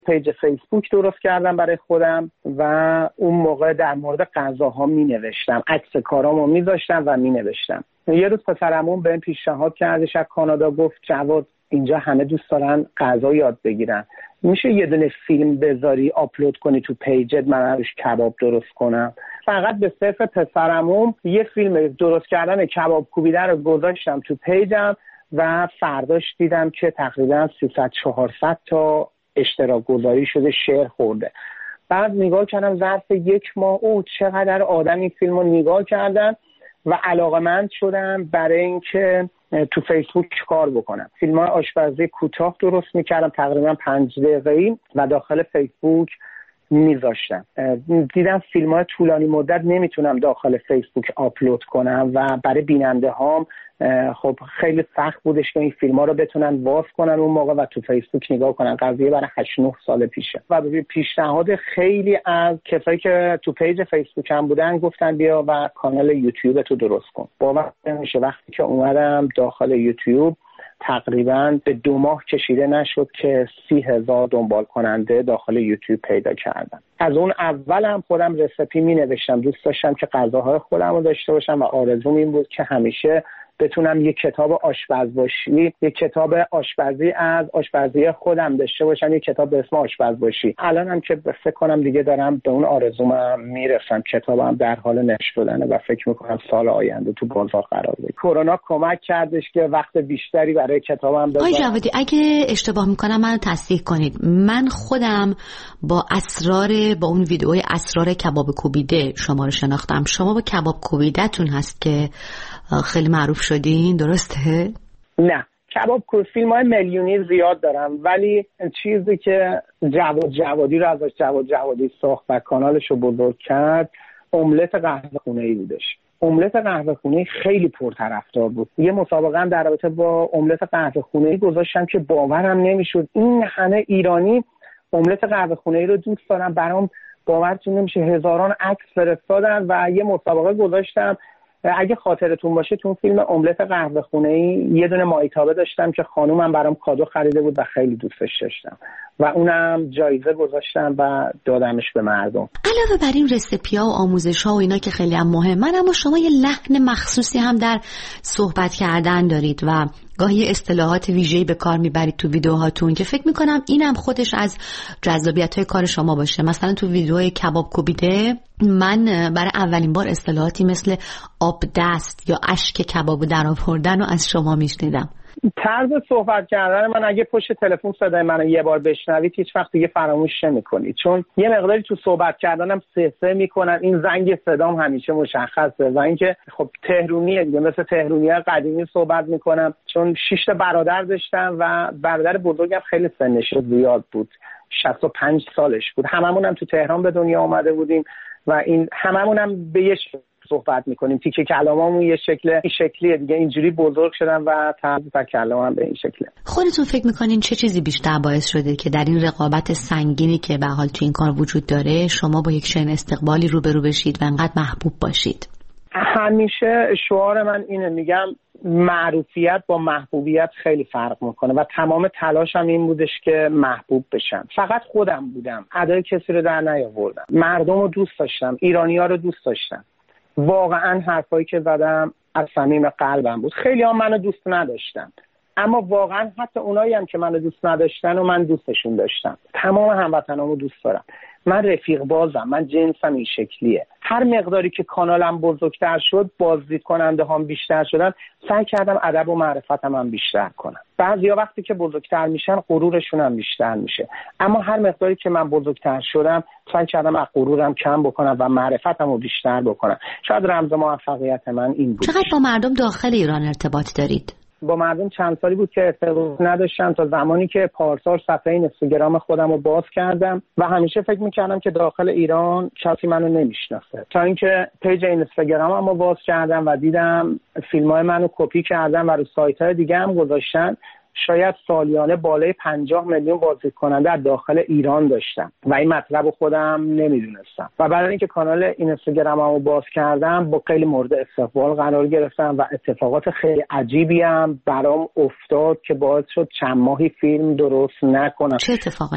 پیج فیسبوک درست کردم برای خودم و اون موقع در مورد غذاها می‌نوشتم، عکس کارامو می‌ذاشتم و می‌نوشتم. یه روز پسرمون بهم پیشنهاد کردش از کانادا، گفت جواد اینجا همه دوست دارن غذا یاد بگیرن، میشه یه دونه فیلم بذاری آپلود کنی تو پیجت، من روش کباب درست کنم. فقط به صرف پسرمون یه فیلم درست کردن کباب کوبیده رو گذاشتم تو پیجم و فرداش دیدم که تقریبا 300-400 تا اشتراک گذاری شده، شیر خورده. بعد نگاه کردم ظرف 1 ماه چقدر آدم این فیلم رو نگاه کردن و علاقه‌مند شدم برای اینکه تو فیسبوک کار بکنم. فیلم‌های آشپزی کوتاه درست می‌کردم تقریبا 5 دقیقه‌ای و داخل فیسبوک میذاشتم. دیدم فیلم‌های طولانی مدت نمیتونم داخل فیسبوک آپلود کنم و برای بیننده هام خب خیلی سخت بودش که این فیلم‌ها رو بتونن واف کنن اون موقع و تو فیسبوک نگاه کنن. قضیه برای 8-9 سال پیشه و به پیشنهاد خیلی از کسایی که تو پیج فیسبوک هم بودن گفتن بیا و کانال یوتیوب تو درست کن. باور نمیشه وقتی که اومدم داخل یوتیوب تقریبا به 2 ماه کشیده نشد که 30,000 دنبال کننده داخل یوتیوب پیدا کردم. از اون اول هم خودم رسیپی می نوشتم، دوست داشتم که غذاهای خودم رو داشته باشم و آرزوم این بود که همیشه بتونم یک کتاب آشپزباشی، یک کتاب آشپزی از آشپزی خودم داشته باشم، یک کتاب به اسم آشپزباشی. الانم که فکر کنم دیگه دارم به اون آرزومم میرسم، کتابم در حال نشر شدنه و فکر میکنم سال آینده تو بازار قرار بگیره. کرونا کمک کردش که وقت بیشتری برای کتابم بذارم. آقای جوادی اگه اشتباه میکنم منو تصحیح کنید. من خودم با اون ویدئوی اسرار کباب کوبیده شما رو شناختم. شما با کباب کوبیده‌تون هست که خیلی معروف شدین، درسته؟ نه، کباب فیلم‌های میلیونی زیاد دارم، ولی چیزی که جواد جوادی رو ازش جواد جوادی ساخت و کانالش رو بزرگ کرد املت قهوه‌خونه‌ای بودش. املت قهوه‌خونه‌ای خیلی پرطرفدار بود. یه مسابقه هم در رابطه با املت قهوه‌خونه‌ای گذاشتم که باورم نمیشد این همه ایرانی املت قهوه‌خونه‌ای رو دوست دارن. برام باورتون نمیشه هزاران عکس فرستادن و یه مسابقه گذاشتم. اگه خاطرتون باشه تو فیلم املت قهوه‌خونه‌ای یه دونه مایتابه داشتم که خانومم برام کادو خریده بود و خیلی دوستش داشتم و اونم جایزه گذاشتم و دادمش به مردم. علاوه بر این رسیپی‌ها و آموزش‌ها و اینا که خیلی هم مهمه، اما شما یه لحن مخصوصی هم در صحبت کردن دارید و گاهی اصطلاحات ویژه‌ای به کار میبرید تو ویدیوهاتون که فکر میکنم اینم خودش از جذابیت‌های کار شما باشه. مثلا تو ویدیوهای کباب کوبیده من برای اولین بار اصطلاحاتی مثل آب دست یا اشک کبابو در آوردن رو از شما میشنیدم. طرز صحبت کردن من اگه پشت تلفن صدای منو یه بار بشنوید هیچ وقت دیگه فراموش نمی‌کنید، چون یه مقداری تو صحبت کردنم سه میکنن. این زنگ صدام همیشه مشخصه و اینکه خب تهرونیه دیگه، مثل تهرونی‌ها قدیمی صحبت میکنم، چون 6 تا برادر داشتم و برادر بزرگم خیلی سنش زیاد بود، 65 سالش بود. هممونم تو تهران به دنیا آمده بودیم و این هممونم به یه صحبت میکنیم، تیکه کلاممون یه شکلیه دیگه، اینجوری بزرگ شدم و طرز کلامم به این شکله. خودتون فکر میکنین چه چیزی بیشتر باعث شده که در این رقابت سنگینی که به حال تو این کار وجود داره شما با یک چنین استقبالی روبرو بشید و انقدر محبوب باشید؟ همیشه شعار من اینه، میگم معروفیت با محبوبیت خیلی فرق میکنه و تمام تلاشم این بودش که محبوب بشم. فقط خودم بودم، ادای کسی رو در نیاوردم. مردم رو دوست داشتم، ایرانی‌ها رو دوست داشتم. واقعا حرفایی که زدم از صمیم قلبم بود. خیلی هم منو دوست نداشتن، اما واقعا حتی اونایی هم که منو دوست نداشتن و من دوستشون داشتم. تمام هموطنامو دوست دارم. من رفیق بازم، من جنسم این شکلیه. هر مقداری که کانالم بزرگتر شد، بازدید کننده هم بیشتر شدن، سعی کردم ادب و معرفتم هم بیشتر کنم. بعضیا وقتی که بزرگتر میشن غرورشون هم بیشتر میشه، اما هر مقداری که من بزرگتر شدم سعی کردم از غرورم کم بکنم و معرفتم رو بیشتر بکنم. شاید رمز موفقیت من این بود. چقدر با مردم داخل ایران ارتباط دارید؟ با مردم چند سالی بود که ارتباط نداشتم تا زمانی که پارسال صفحه اینستاگرام خودم رو باز کردم و همیشه فکر میکردم که داخل ایران کسی منو نمیشناسه، تا اینکه پیج اینستاگرامم رو باز کردم و دیدم فیلم‌های منو کپی کردم و رو سایت‌های دیگه هم گذاشتن. شاید سالیانه بالای 50 میلیون بازدید کننده در داخل ایران داشتم و این مطلب رو خودم نمیدونستم و بعد اینکه کانال اینستاگراممو باز کردم با خیلی مورد استقبال قرار گرفتم و اتفاقات خیلی عجیبی هم برام افتاد که باعث شد چند ماهی فیلم درست نکنم. چه اتفاقی؟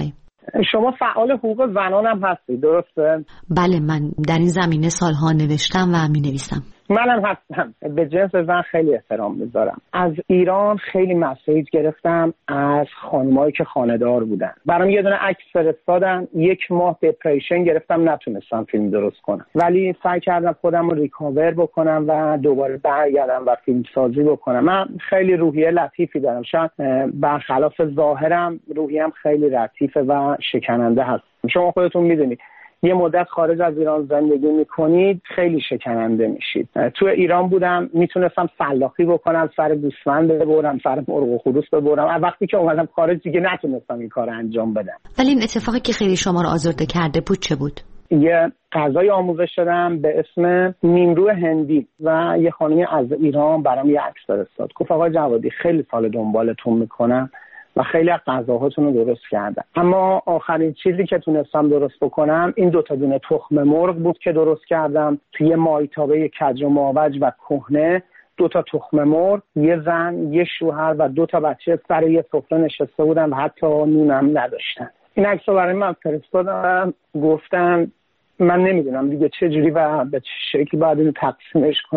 شما فعال حقوق زنان هم هستی، درسته؟ بله، من در این زمینه سالها نوشتم و می‌نویسم. منم هستم. به جنس زن خیلی احترام میذارم. از ایران خیلی مسیج گرفتم از خانمایی که خانه‌دار بودن، برام یه دونه عکس فرستادن، 1 ماه دپریشن گرفتم، نتونستم فیلم درست کنم، ولی سعی کردم خودم رو ریکاور بکنم و دوباره برگردم و فیلم سازی بکنم. من خیلی روحیه لطیفی دارم، شاید برخلاف ظاهرم روحیم خیلی لطیفه و شکننده هست. شما خودتون میدونید یه مدت خارج از ایران زندگی میکنید خیلی شکننده میشید. تو ایران بودم میتونستم سلاخی بکنم، سر گوسفند ببرم، سر مرغ و خروس ببرم. وقتی که اومدم خارج دیگه نتونستم این کار انجام بدم. ولی این اتفاقی که خیلی شما رو آزرده کرده بود چه بود؟ یه غذای آموزش دادم به اسم نیمرو هندی و یه خانمی از ایران برام یه عکس فرستاد، گفت آقای جوادی خیلی سال دنبالتون میکنم و خیلی از غذاهاتون رو درست کردم، اما آخرین چیزی که تونستم درست بکنم این 2 دونه تخم مرغ بود که درست کردم توی مایتابه کج و ماوج و کهنه. 2 تخم مرغ، یه زن، یه شوهر و 2 بچه سر یه سفره نشسته بودن و حتی نونم نداشتن. این عکس رو برای من فرستادم، گفتن من نمیدونم دیگه چه جوری و به چه شکلی باید اینو تقسیمش کنم،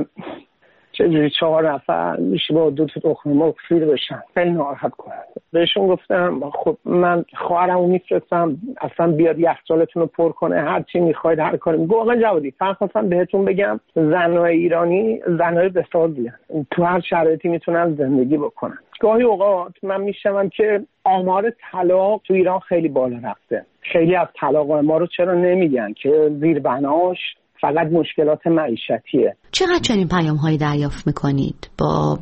چجوری 4 نفر میشه با 2 تخم مرغ سیر بشن. خیلی ناراحت کننده. بهشون گفتم خب من خواهرمو میفرستم اصلا بیاد یخچالتون رو پر کنه، هر چی میخواید هر کاری. گفتم آقا جوادی خواستم بهتون بگم زنای ایرانی زنای بسازی هستن، تو هر شرایطی میتونن زندگی بکنن. گاهی اوقات من میشنوم که آمار طلاق تو ایران خیلی بالا رفته. خیلی از طلاق ما رو چرا نمیگن که زیربناش فقط مشکلات معیشتیه. چقدر چنین پیام‌هایی دریافت می‌کنید با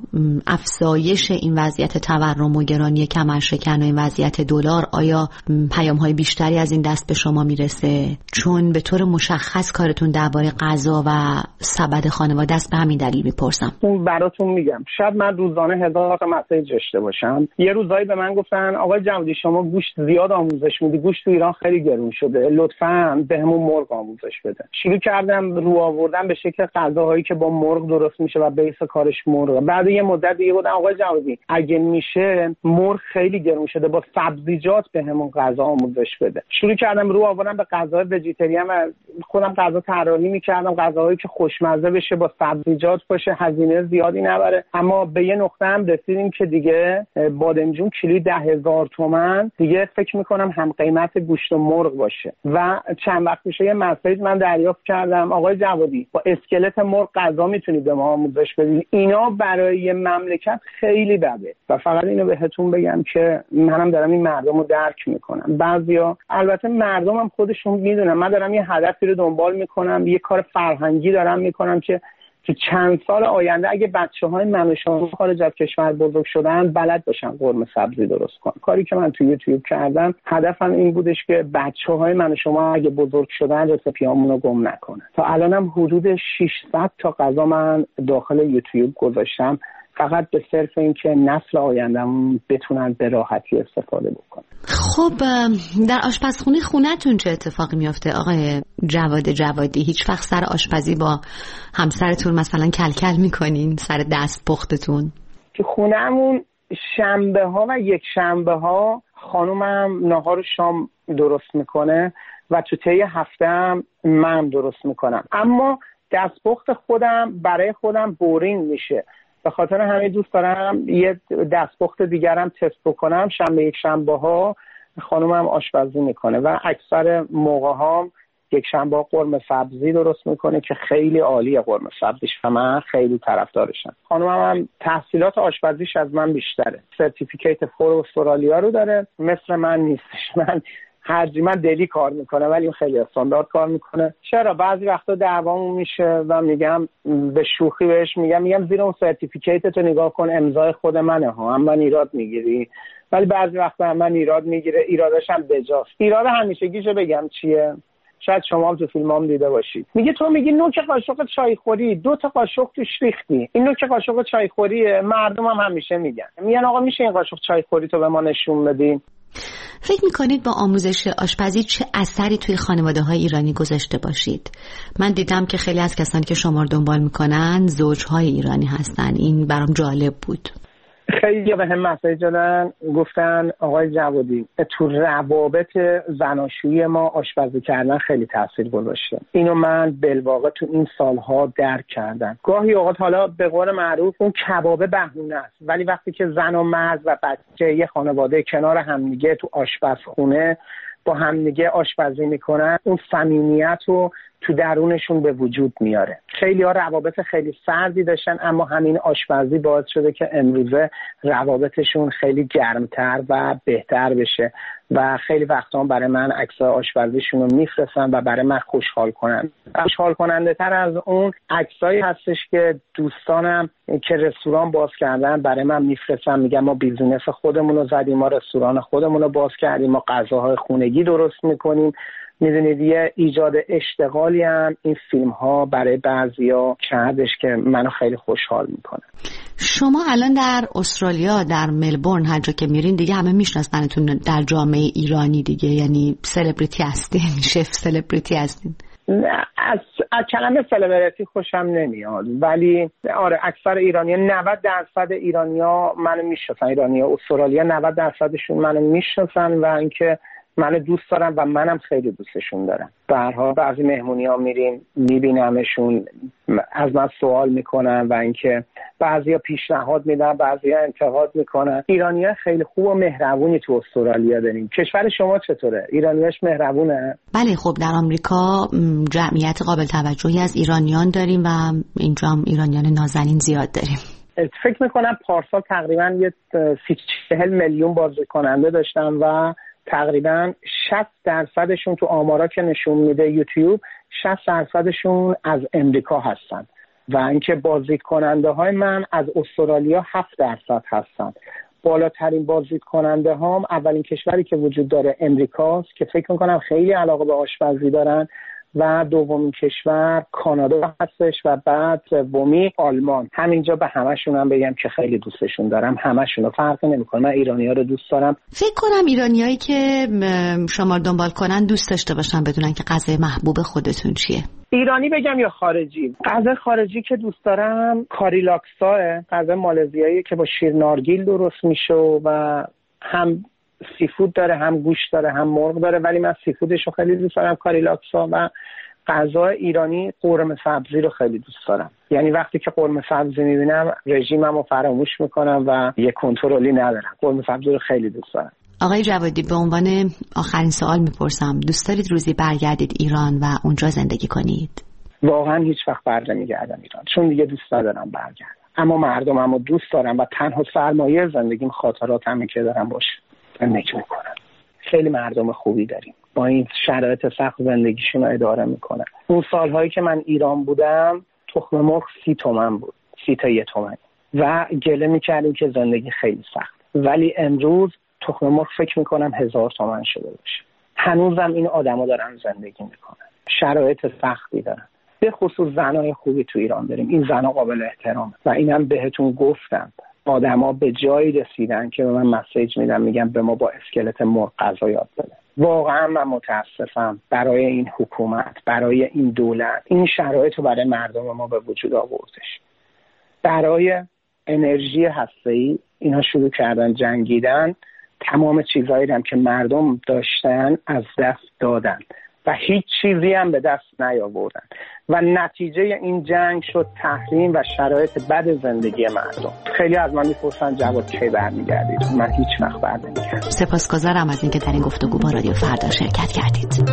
افزایش این وضعیت تورم و گرانی کمرشکن و این وضعیت دلار؟ آیا پیام‌های بیشتری از این دست به شما میرسه؟ چون به طور مشخص کارتون درباره غذا و سبد خانواده است، به همین دلیل میپرسم. براتون میگم شاید من روزانه 1000 تا مسیج داشته باشم. یه روزایی به من گفتن آقای جوادی شما گوشت زیاد آموزش میدی، گوشت تو ایران خیلی گرون شده، لطفاً بهمون مرغ آموزش بده. شروع کردم رو آوردن به شکل غذاهایی که با مرغ درست میشه و بیس کارش مرغ. بعد یه مدت دیگه گفتم آقای جوادی اگه میشه مرغ خیلی گرون شده، با سبزیجات بهمون غذا آموزش بده. شروع کردم رو آوردن به غذاهای ویژیتریان و خودم غذا طراحی میکردم، غذاهایی که خوشمزه بشه، با سبزیجات باشه، هزینه زیادی نبره. اما به یه نقطه هم رسیدیم که دیگه بادمجون کیلویی 10,000 تومان، دیگه فکر میکنم هم قیمت گوشت و مرغ باشه. و چند وقت میشه یه مسیج من دریافت کردم آقای جوادی با اسکلت مرغ غذا میتونید به ما آموزش بدید. اینا برای مملکت خیلی بده و فقط اینو بهتون بگم که منم دارم این مردم رو درک میکنم. بعضیا البته مردمم خودشون میدونن من دارم یه هدفی رو دنبال میکنم، یه کار فرهنگی دارم میکنم که تو چند سال آینده اگه بچه‌های من و شما خارج از کشور بزرگ شدن بلد باشن قرمه سبزی درست کنن. کاری که من تو یوتیوب کردم هدفم این بودش که بچه‌های من و شما اگه بزرگ شدن رسیپیامون رو گم نکنن. تا الانم حدود 600 تا غذا من داخل یوتیوب گذاشتم، فقط به صرف این که نسل آینده‌مون بتونن به راحتی استفاده بکنن. خب در آشپزخونه خونتون چه اتفاقی میفته آقای جوادی؟ هیچ وقت سر آشپزی با همسرتون مثلا کلکل میکنین سر دست پختتون؟ تو خونه‌مون شنبه ها و یک شنبه ها خانومم ناهار شام درست میکنه و تو طی هفته هم من درست میکنم، اما دستپخت خودم برای خودم بورینگ میشه. به خاطر همین دوست دارم یه دستپخت دیگرم تست بکنم. یک شنبه ها خانومم آشپزی میکنه و اکثر موقع ها یک شنبه ها قرمه سبزی درست میکنه که خیلی عالیه قرمه سبزیش و من خیلی طرفدارشم. خانومم هم تحصیلات آشپزیش از من بیشتره، سرتیفیکیت فور استرالیا رو داره، مثل من نیستش. من دلی کار میکنه ولی خیلی استاندارد کار میکنه. چرا بعضی وقتا دعوامون میشه و میگم به شوخی بهش میگم زیر اون سرتیفیکیتتو نگاه کن امضای خود منه ها، من ایراد میگیری. ولی بعضی وقتا من ایراد میگیره، ایرادش هم بجاست. ایراد همیشگیشو بگم چیه؟ شاید شما هم تو فیلمام دیده باشید. میگه تو میگی نوک قاشق چای خوری 2 تا قاشق توش ریختی، این نوک قاشق چای خوریه. مردم هم همیشه میگن آقا میشه این قاشق چای خوری تو به ما نشون بدین؟ فکر میکنید با آموزش آشپزی چه اثری توی خانواده‌های ایرانی گذاشته باشید؟ من دیدم که خیلی از کسانی که شما رو دنبال میکنن زوجهای ایرانی هستن. این برام جالب بود. خیلی به هم مسیج دادن، گفتن آقای جوادی تو روابط زناشویی ما آشپزی کردن خیلی تاثیر گذاشته. اینو من بالواقع تو این سالها درک کردم. گاهی اوقات حالا به قول معروف اون کبابه بهونه است، ولی وقتی که زن و مرد و بچه یه خانواده کنار همدیگه تو آشپزخونه با همدیگه آشپزی میکنن، اون صمیمیت رو تو درونشون به وجود میاره. خیلی ها روابط خیلی سردی داشتن، اما همین آشپزی باعث شده که امروزه روابطشون خیلی گرمتر و بهتر بشه و خیلی وقتا برای من عکسای آشپزیشون رو میفرستن و برای من خوشحال کننده تر از اون عکسایی هستش که دوستانم که رستوران باز کردن برای من میفرستن، میگن ما بیزینس خودمون رو زدیم، ما رستوران خودمون رو باز کردیم، ما غذاهای خونگی درست میکنیم. میدونید یه ایجاد اشتغالی هم این فیلم ها برای بعضیا کردش که منو خیلی خوشحال میکنه. شما الان در استرالیا، در ملبورن، هر جا که میرین دیگه همه میشناسنتون در جامعه ایرانی دیگه، یعنی سلبریتی هستین، شف سلبریتی هستین. از کلمه سلبریتی خوشم نمیاد، ولی آره اکثر ایرانی‌ها 90% ایرانی‌ها منو میشناسن، ایرانی‌ها استرالیا 90%شون منو میشناسن و اینکه منو دوست دارم و منم خیلی دوستشون دارم. به هر حال بعضی مهمونی‌ها میریم میبینمشون، از من سوال میکنن و اینکه بعضیا پیشنهاد میدن، بعضیا انتقاد میکنن. ایرانی‌ها خیلی خوب و مهربونی تو استرالیا داریم. کشور شما چطوره؟ ایرانیاش مهربونه؟ بله، خب در آمریکا جمعیت قابل توجهی از ایرانیان داریم و اینجا هم ایرانیان نازنین زیاد داریم. فکر میکنم پارسال تقریبا یه 40 میلیون بازدید کننده داشتن و تقریبا 60% تو آمارا که نشون میده یوتیوب 60% از امریکا هستن و اینکه بازدید کننده های من از استرالیا 7% هستن. بالاترین بازدید کننده هام اولین کشوری که وجود داره امریکاست که فکر میکنم خیلی علاقه به آشپزی دارن و دومین کشور کانادا هستش و بعد سومی آلمان. همینجا به همشون هم بگم که خیلی دوستشون دارم، همشون رو فرق نمیکنه. من ایرانی‌ها رو دوست دارم. فکر کنم ایرانیایی که شما دنبال کنن دوست داشته باشن بدونن که غذای محبوب خودتون چیه. ایرانی بگم یا خارجی؟ غذای خارجی که دوست دارم کاری لاکساه، غذای مالزیایی که با شیر نارگیل درست میشه و هم سیفود داره، هم گوشت داره، هم مرغ داره، ولی من سیفودش رو خیلی دوست دارم، کاری لاکسا. و غذای ایرانی قرمه سبزی رو خیلی دوست دارم. یعنی وقتی که قرمه سبزی میبینم رژیمم رو فراموش میکنم و یه کنترلی ندارم. قرمه سبزی رو خیلی دوست دارم. آقای جوادی، به عنوان آخرین سوال میپرسم، دوست دارید روزی برگردید ایران و اونجا زندگی کنید؟ واقعا هیچ وقت برنمیگردم ایران، چون دیگه دوست ندارم برگردم، اما مردممو دوست دارم و تنها سرمایه زندگیم خاطراتمه که دارم باشه زندگی میکنم. خیلی مردم خوبی داریم، با این شرایط سخت زندگیشون رو اداره میکنن. اون سالهایی که من ایران بودم تخم مرغ 30 تومن بود، 30 تا 1 تومن و گله میکردیم که زندگی خیلی سخت، ولی امروز تخم مرغ فکر میکنم 1000 تومن شده باشه. هنوزم این آدما دارن زندگی میکنن، شرایط سختی دارن. به خصوص زنای خوبی تو ایران داریم، این زنا قابل احترام و اینم بهتون گفتم. آدما به جایی رسیدن که به من مسیج میدن، میگن به ما با اسکلت مرغ غذا یاد بده. واقعا من متاسفم برای این حکومت، برای این دولت، این شرایط رو برای مردم ما به وجود آوردش. برای انرژی هسته‌ای اینا شروع کردن جنگیدن، تمام چیزایی هم که مردم داشتن از دست دادن و هیچ چیزی هم به دست نیاوردن و نتیجه این جنگ شد تحریم و شرایط بد زندگی مردم. خیلی از من میپرسن جواد کی برمیگردید؟ من هیچ وقت برنمیگردم. سپاسگزارم از اینکه در این گفتگو با رادیو فردا شرکت کردید.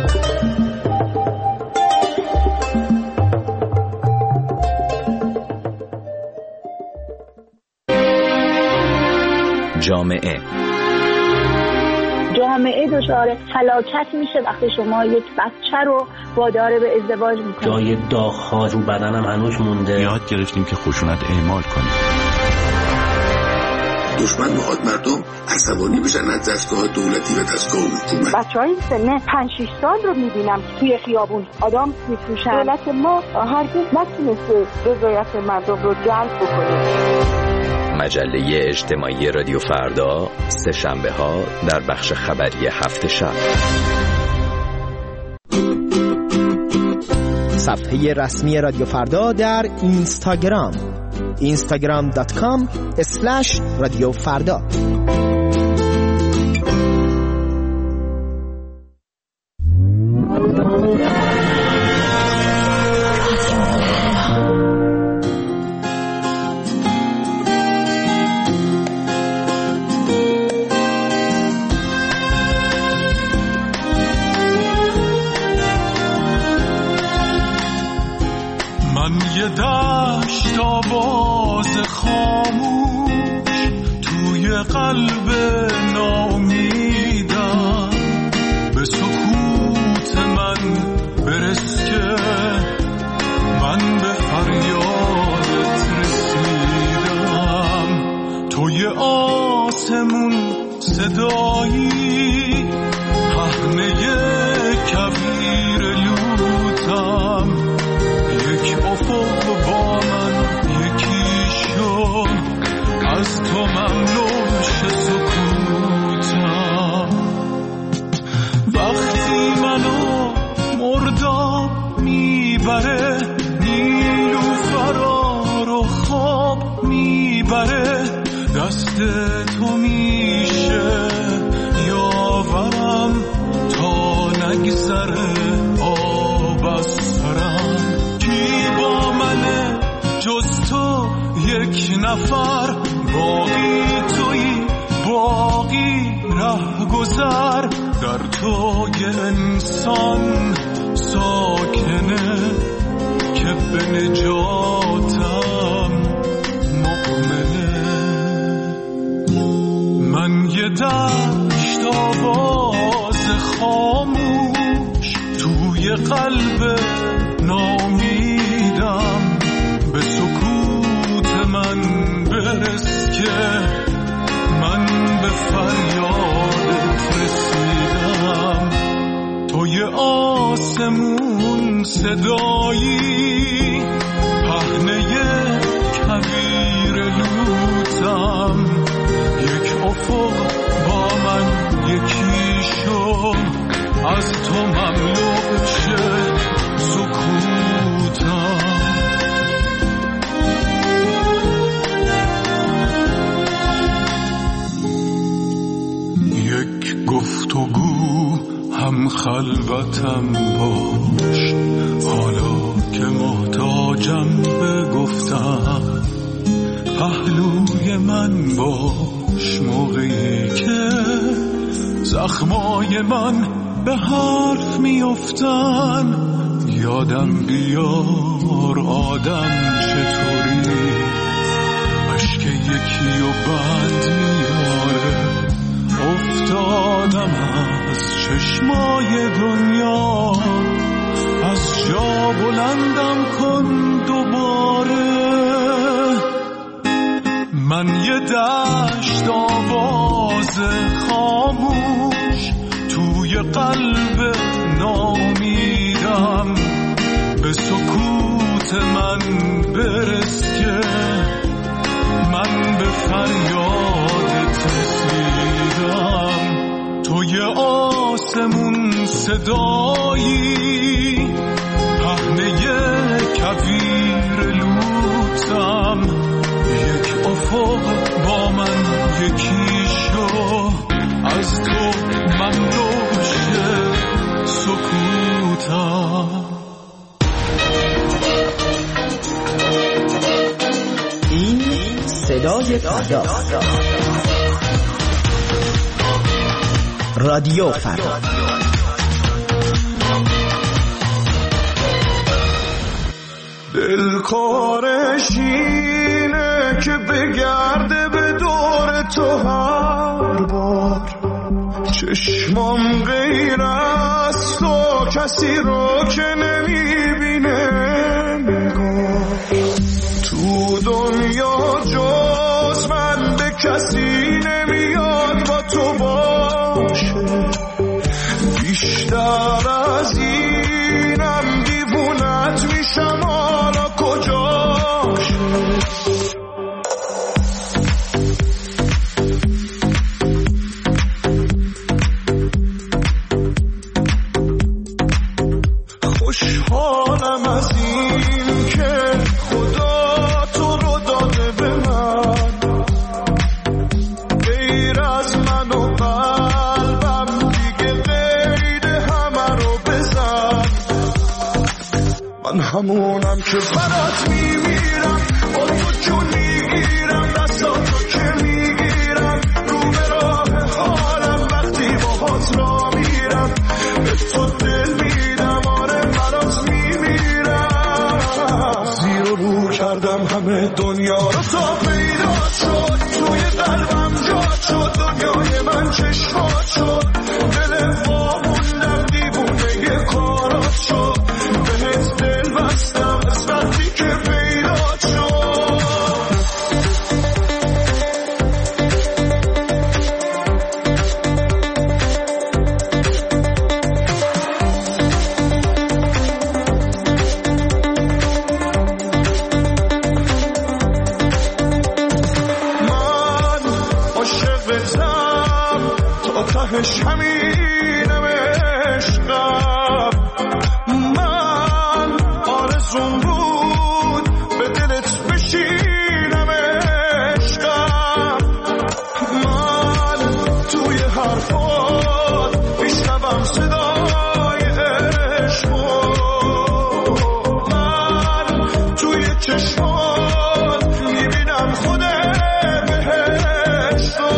جامعه دچار هلاکت میشه وقتی شما یک بچه رو وادار به ازدواج میکنید. جای داغ‌ها رو بدنم هنوز مونده. یاد گرفتیم که خشونت اعمال کنیم. دشمن میخواد مردم عصبانی بشن از دستگاه دولتی و دستگاه حکومت. بچهای سن 5-6 سال رو میبینم توی خیابون آدم میفروشن. دولت ما هرگز نتونسته رضایت مردم رو جلب بکنه. مجله اجتماعی رادیو فردا، سه شنبه ها در بخش خبری هفت شب. صفحه رسمی رادیو فردا در اینستاگرام. instagram.com/radiofarda. دشت آواز خاموش توی قلب ناامیدم، به سکوت من برس که من به فریادت رسیدم. توی آسمون صدایی پهنه کویر لوتم، یک افق با من یکی شو، از تو ممنون شه سکوتم. وقتی منو مرداب میبره، نیلوفرا رو خواب میبره، دست تو میشه یاورم تا نگذره آب از سرم. جز تو یک نفر، باقی تویی باقی ره گذر، در تو یه انسان ساکنه که به نجاتم مؤمنه. من یه دشت آواز خاموش توی قلب ناامیدم، به سکوت من برس که من به فریادت رسیدم. توی آسمون صدایی پهنه کویر لوتم، یک افق با من یکی شو، از تو مملو شه سکوتم. گفتگو هم خلوتم باش، حالا که محتاجم به گفتم، پهلوی من باش موقعی که زخمای من به حرف میافتن. یادم بیار آدم چطوری اشک یکی و بند میاره. افتادم از چشمای دنیا، از جا بلندم کن دوباره. من یه دشت آواز خاموش توی قلب ناامیدم، به سکوت من برس که من به فریادت رسیدم. توی آسمون صدایی پهنه کویر لوتم، یک افق با من یکی شو، از تو مملو شه سکوتم. این صدای فردا، رادیو فردا. دلکارش اینه که بگرده به دور تو هر بار، چشمام غیر از تو کسی رو که نمیبینه نگاه. تو دنیا جز من به کسی نمیاد با تو باشه، بیشتر از اینم دیوونت میشم حالا کجاشه. خوشحالم از این که خدا تو رو داد من همونم که برات میمیرم، با تو جون میگیرم، دستاتو که میگیرم، رو به راه حالم وقتی باهات را میرم، به تو دل میدم، آره برات میمیرم. زیر و رو کردم همه دنیا رو تا پیدا شد، توی قلبم جا شد، دنیای من چشمات شد، دل واموندم دیوونه کارات شد، بهت دل بستم از وقتی که پیدا شد. من عاشقتم تا تهش همینم عشقم، من آرزوم بود به دلت بشینم عشقم، من توی حرفات میشنوم صدای عشقو، من توی چشمات میبینم خود بهشتو.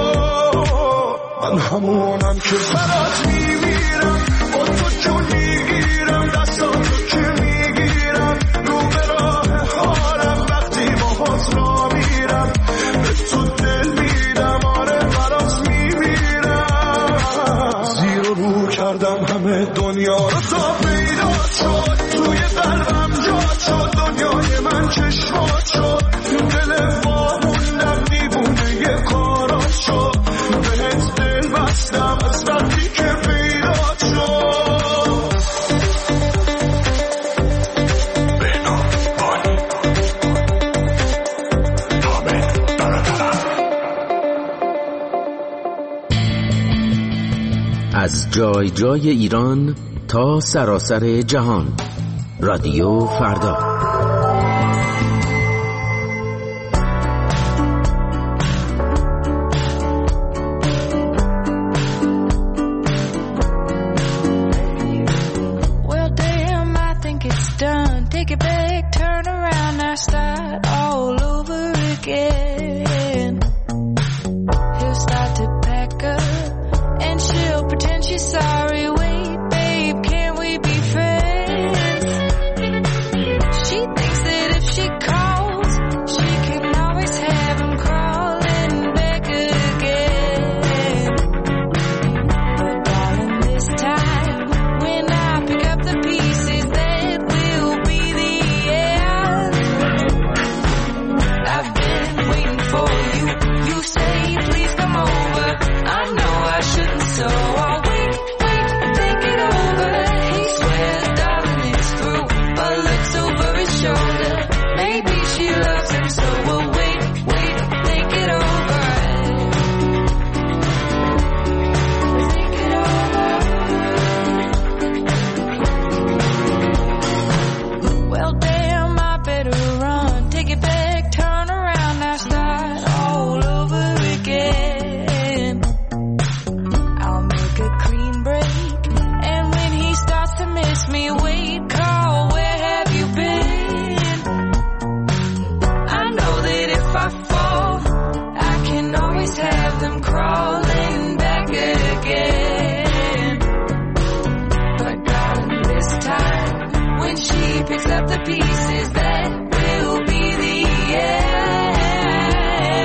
من همونم که برات میمیرم، با تو جون میگیرم، دستاتو که میگیرم، رو به راه حالم وقتی باهات را میرم، به تو دل میدم، آره برات میمیرم. زیر و رو کردم همه دنیا رو تا پیدا شد، توی قلبم جا شد، دنیای من چشمات شد، دل واموندم دیوونه کارات شد، بهت دل بستم از وقتی که پیدا شد. از جای جای ایران تا سراسر جهان، رادیو فردا. Well, damn, I think it's done. Take it back, turn around, now start all over again. He'll start to pack up and she'll pretend she's sorry. Wait, babe, can we be friends? She thinks that if she calls, she can always have him crawling back again. But darling, this time, when I pick up the pieces, that will be the end. I've been waiting for you. You say, please come over. I know I shouldn't, so I'll wait, think it over. He swears, darling, it's through, but looks over his shoulder. Maybe she loves him, so we'll wait, think it over. Think it over. Well, damn, I better run. Take it back, turn around, now start all over again. I'll make a clean break, and when he starts to miss me, wait, call, where have you been? I know that if I fall, I can always have them crawling back again. But darling, this time, when she picks up the pieces, that will be the end.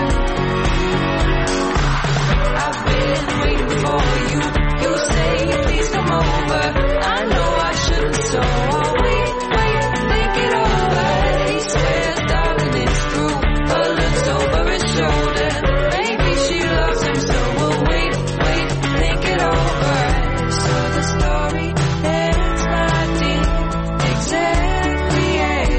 I've been waiting for you. You say, please come over. I know I shouldn't, so I'll wait, think it over. He swears, darling, it's through, but looks over his shoulder. Maybe she loves him, so we'll wait, think it over. So the story ends, my dear, exactly as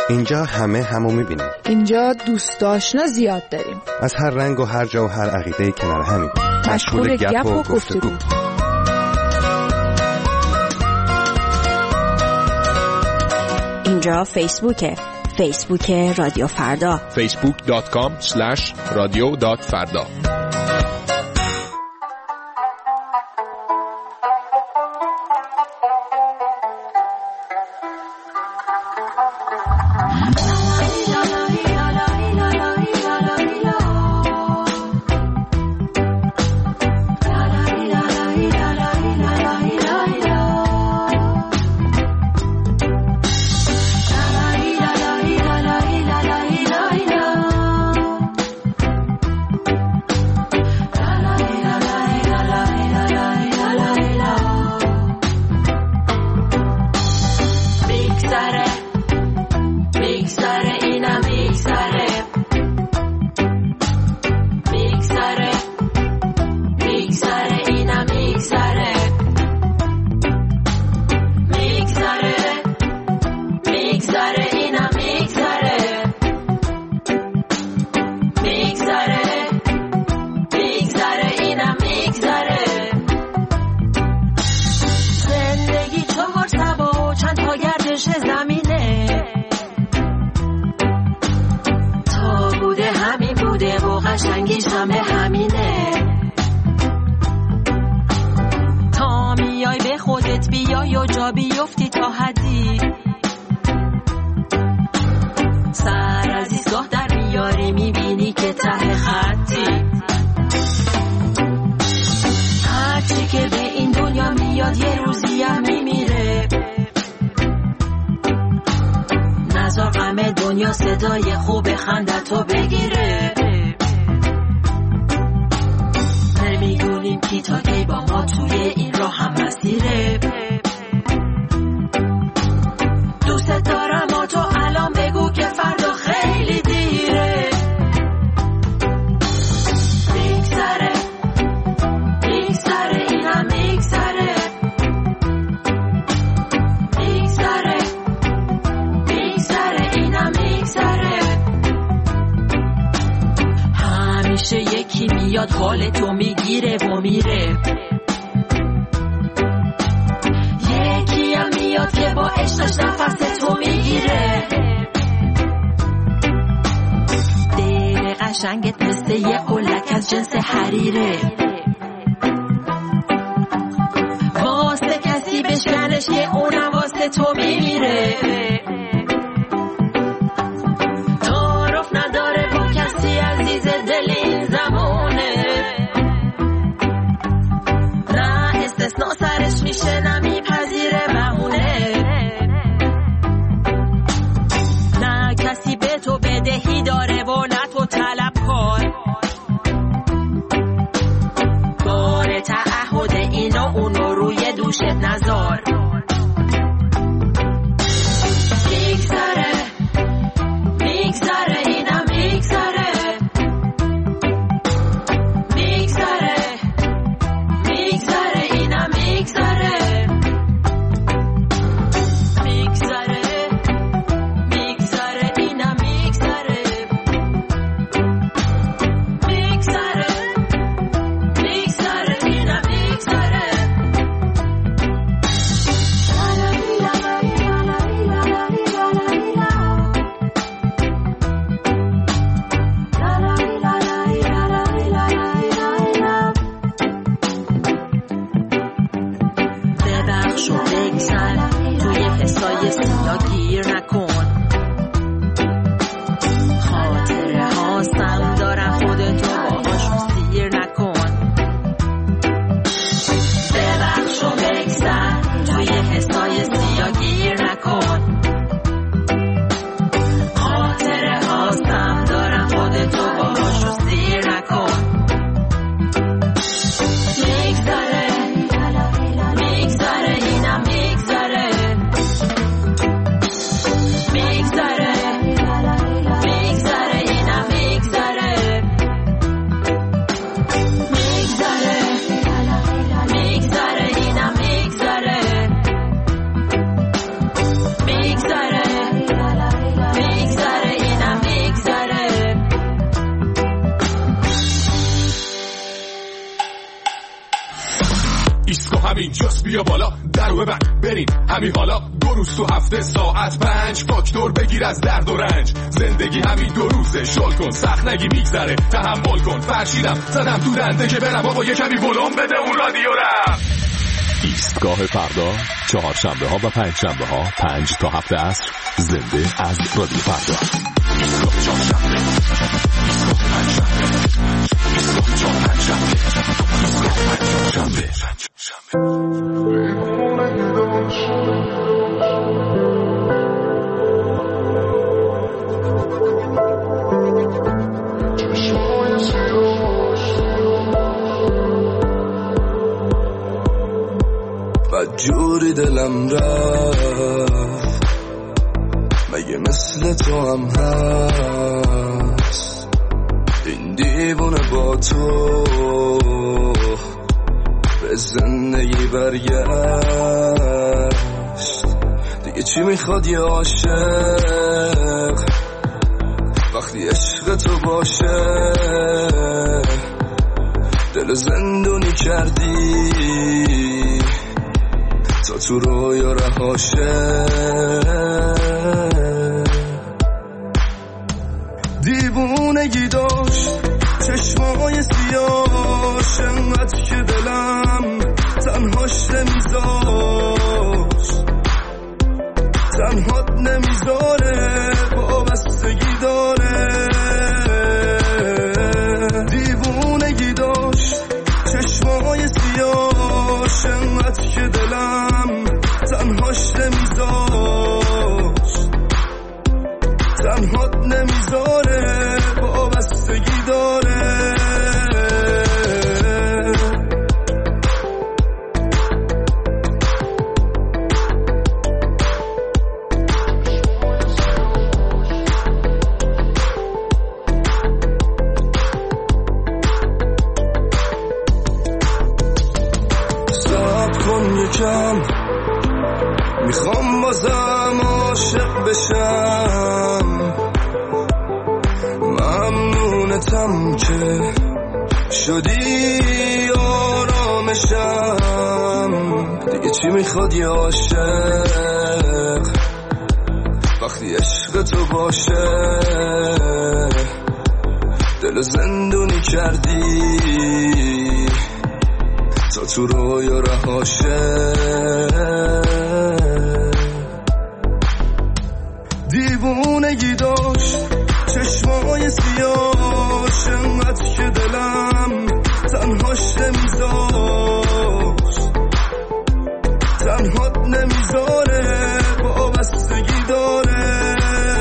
اینجا همه همو میبینیم. اینجا دوست آشنا زیاد داریم. از هر رنگ و هر جا و هر عقیده کنار همیم. مشغول گپ و گفتگو. اینجا فیسبوک رادیو فردا. facebook.com/radio.farda. قشنگیش همه همینه. تا میای به خودت بیای و جا بیفتی تا حدی، سر از ایستگاه در میاری میبینی که ته خطی. هرچی که به این دنیا میاد یه روزی هم میمیره. نذار غم دنیا صدای خوب خندتو بگیره. نمیدونیم کی تا کی با ما توی این راه هم مسیره. دوست دارم ما تو الان بگو که فردا خیلی دیره. میگذره میگذره این هم میگذره. میگذره میگذره این هم میگذره. همیشه یکی میاد حال تو میگیره و میره. یکی هم میاد که با عشقش نفس تو میگیره. دل قشنگت مثل یه قلک از جنس حریره. واسه کسی بشکنش یه اونم واسه تو میمیره. تعارف نداره با کسی عزیز دل این زمونه. نه استثناء سرش میشه نه میپذیره بهونه. نه کسی به تو بدهی داره و نه تو طلب کار. بار تعهد اینا اونو روی دوشت نذار. میگذره میگذره اینم میگذره. میگذره میگذره اینم میگذره. میگذره میگذره اینم میگذره. میگذره میگذره اینم میگذره. ببخش و بگذر توی حسای سیا گیر نکن. خاطره هاستم دارم خودتو باهاشون سیر نکن. ببخش و بگذر توی حسای سیا گیر نکن. خاطره هاستم دارم خودتو باهاشون سیر نکن. میگذره میگذره اینم میگذره. بیا بالا درو ببند بریم همین حالا 2 روز تو هفته ساعت 5 فاکتور بگیر از درد و رنج زندگی همین 2 روزه شل کن سخت نگی میگذره تحمل کن فرشیدم زدم تو دنده که برم آقا یه کمی ولوم بده اون رادیو رم ایستگاه فردا 4 شنبه ها و 5 شنبه ها 5 تا 7 عصر زنده از رادیو فردا ایستگاه 4 شنبه ایستگاه 5 شنبه ایستگاه 4 5 شنبه ایستگاه 5 جوری دلم رفت مگه مثل تو هم هست این دیوونه با تو به زندگی برگشت دیگه چی میخواد یه عاشق وقتی عشق تو باشه دل زندونی کردی تا تو رویا رهاشه دیوونگی داشت چشمای سیاش انقدر که دلم تنهاش نمیذاشت تنهات نمیذاره وابستگی داره دیوونگی داشت چشمای سیاش انقدر که دلم تنهاش نمیذاشت تنهات نمیذاره وابستگی داره میخوام بازم عاشق بشم ممنونتم که شدی آرامشم دیگه چی میخواد یه عاشق وقتی عشق تو باشه دل زندونی کردی تا تو رویا رهاشه دیوونگی داشت چشمای سیاش انقدر که دلم تنهاش نمیذاشت تنهات نمیذاره وابستگی داره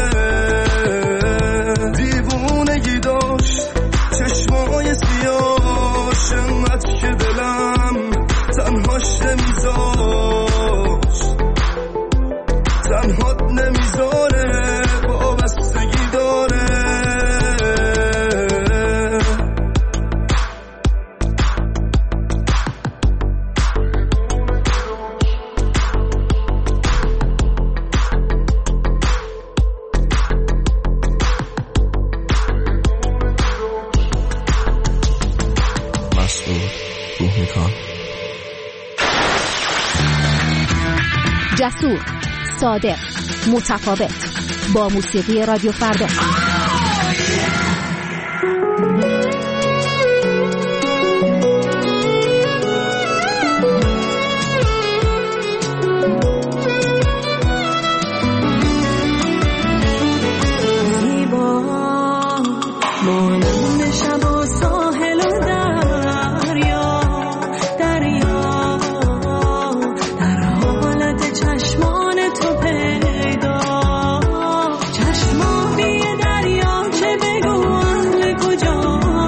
دیوونگی داشت چشمای سیاش انقدر که دلم تنهاش نمیذاشت تنهات نمیذاره وابستگی داره جسور، صادق، متفاوت با موسیقی رادیو فردا. چشما بی دریا چه بگو اهل کجا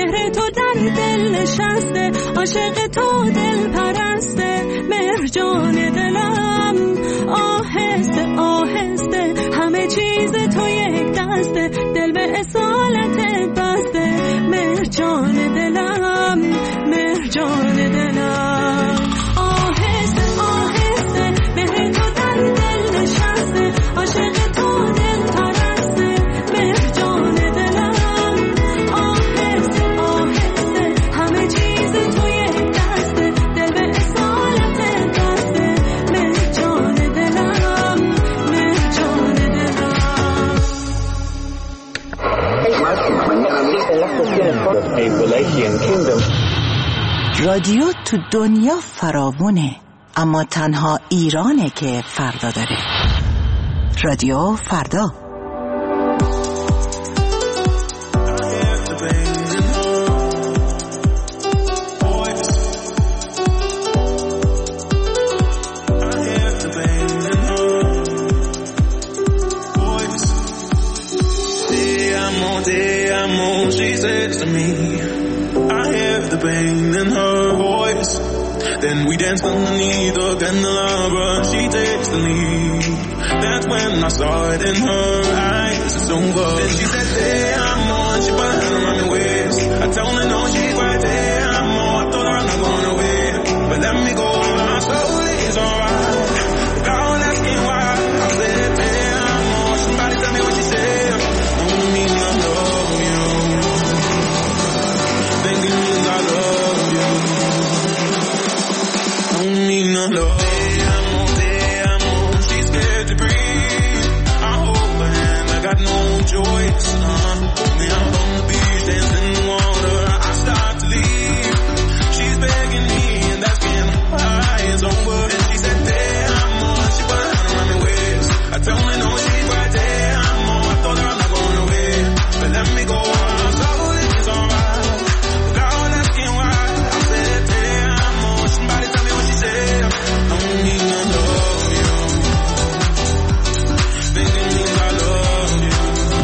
مهر تو در دل نشسته، عاشق تو دل پرسته، مرجان دلم آهسته آهسته، همه چیز تو یک دسته، دل به اصالت بسته، مرجان دلم مرجان دلم آهسته آهسته، مهر تو در دل نشسته، عاشق تو دل پرسته، مرجان دلم آهسته آهسته، همه چیز تو یک دسته، دل به اصالت بسته، مرجان دلم مرجان دلم. رادیو تو دنیا فراوونه، اما تنها ایرانه که فردا داره. رادیو فردا. She says to me, I have the pain in her voice. Then we danced underneath the candelabra. She takes the lead. That's when I saw it in her eyes. It's over. Then she said, "Hey, I'm on." She put her around my waist. I told her no, she's right there. I'm on. I told her I'm not going away, but let me go on slowly. It's alright. Without asking why, I said, "Hey, I'm on." Somebody tell me what she said. Only me, I love you. Thinking means I love you. Don't mean I love you. She's scared to breathe. I hold her hand, I got no choice. Me out on the beach, dancing in the water. I start to leave. She's begging me and asking why it's over. And she said, "There, I'm on." She put her hand around my waist. I told her no, she's right there. I'm on. I told her I'm not going away, but let me go on slowly. It's alright. Without asking why, I said, "There, I'm on." Somebody tell me what she said. Don't mean I love you. Thinking means I love you.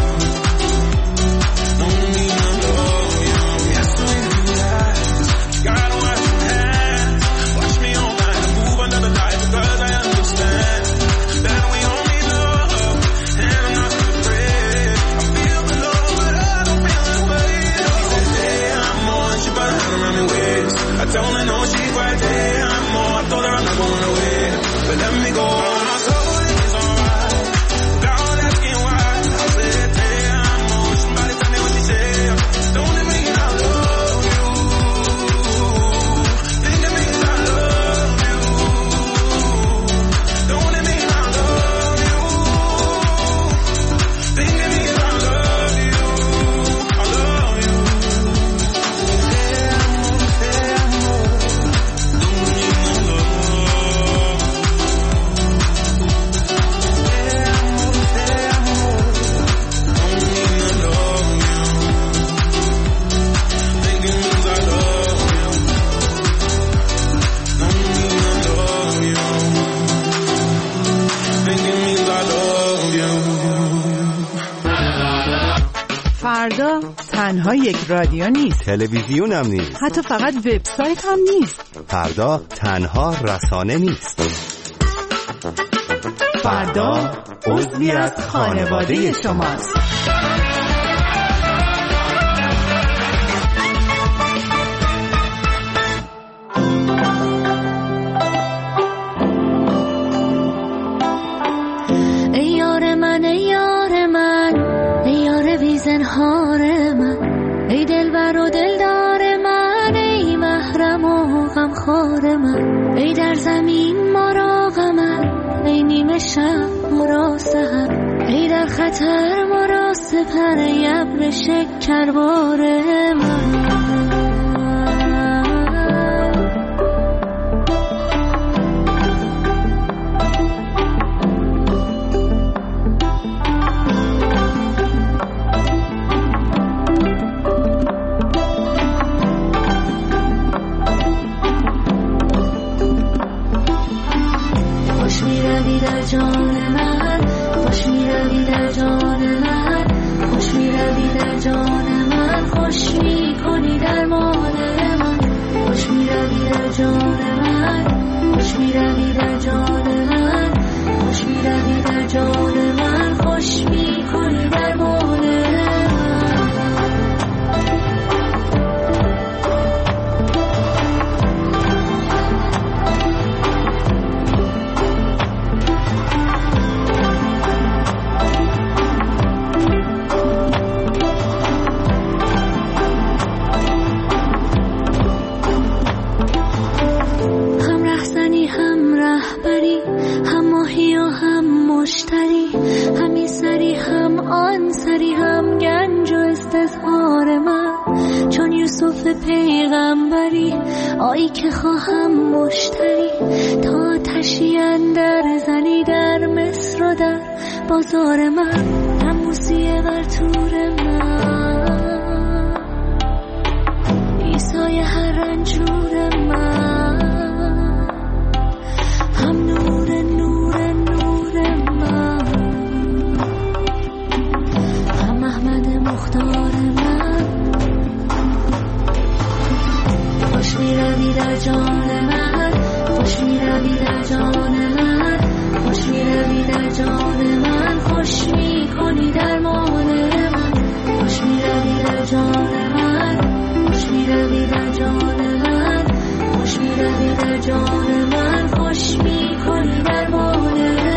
Don't mean I love you. Yes, when you eyes, you gotta wash your hands. Watch me all night and move under the light, because I understand that we only love, and I'm not afraid. I feel the love, but I don't feel this way. She said, "Hey, I'm on." She put her hand around my waist. I told her no, she's right there. I'm on. I told her I'm not going away, but let me go on. So it's alright. Without asking why, I said, "Hey, I'm on." Somebody tell me what she said. Don't it mean I love you? Think it means I love you. Don't it mean I love you? Think it means I love you. I love you. فردا تنها یک رادیو نیست، تلویزیون هم نیست، حتی فقط وبسایت هم نیست. فردا تنها رسانه نیست. فردا عضوی از خانواده شماست. ای یار من، ای یار من، ای یار بیزنهار من، ای دلبر و دلدار من، ای محرم و غمخوار من، ای در زمین ما را غمم، ای نیمه شب ما را سحر، ای در خطر ما را سپر، ای ابر شکربار من. خوش می روی در جان من، خوش می روی در جان من، خوش می روی در جان من، خوش می کنی اظهار من، چون یوسف پیغمبری آیی که خواهم مشتری، تا آتشی اندر زنی در مصر و در بازار من، نموسی بر تور من، عیسای هر رنجور من، هم نور نور نور من، هم احمد مختار من، خوش می روی در جان من، خوش می روی در جان من، خوش می روی در جان من، خوش می کنی درمان من، خوش می روی در جان من، خوش می روی در جان من، خوش می روی در جان من، خوش می کنی درمان من.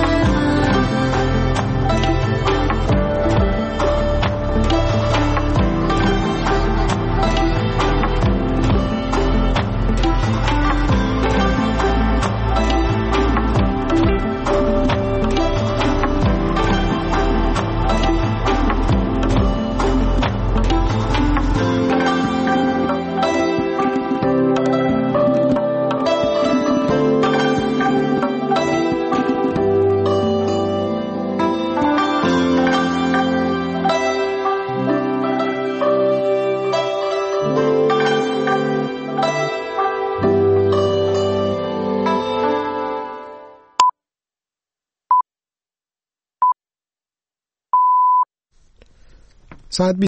ساعت